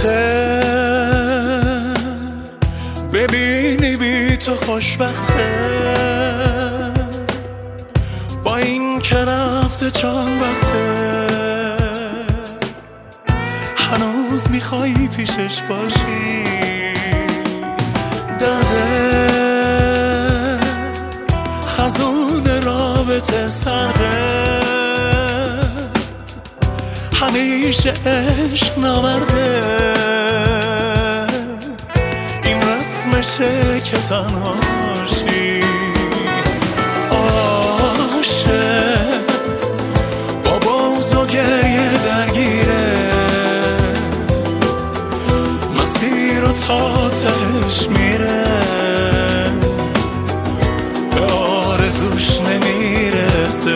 سخته ببینی بی تو خوشبخته، با این که رفته چند وقته هنوز میخوایی پیشش باشی. درده خزون رابطه سرده، همیشه عشق نامرده، این رسمشه که تنها باشی. عاشق با بغض و گریه درگیره، مسیر و تا تهش میره، به آرزوش نمیرسه.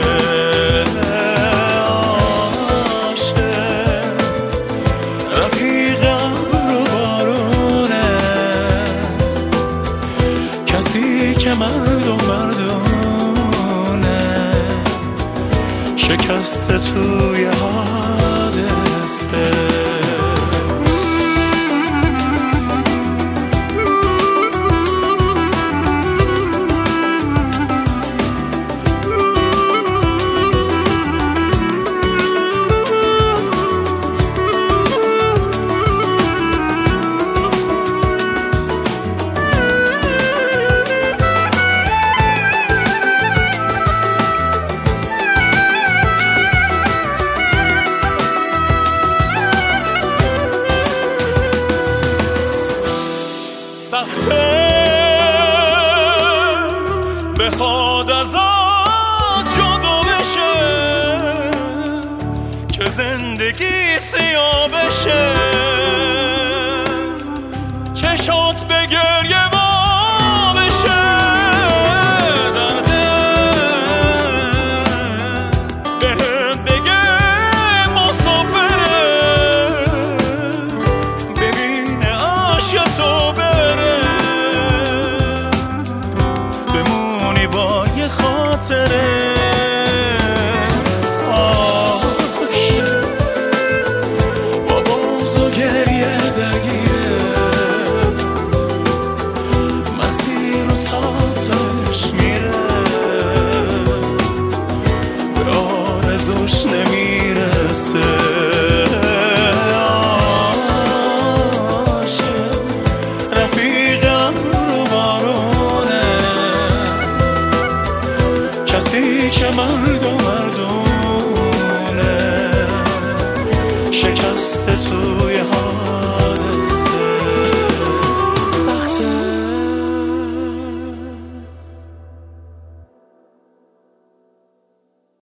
کسی که مردونه شکسته توی حادثه. سخته بخواد ازت جدا بشه که زندگی سیاه بشه، چشات به گریه وا بشه. درده بهت بگه مسافره، ببینه عاشقتو خاطره. با بغض و گریه درگیره، مسیر و تاتش میره، به آرزوش نمیرسه. عاشق رفیقم رو بارونه، کسی که من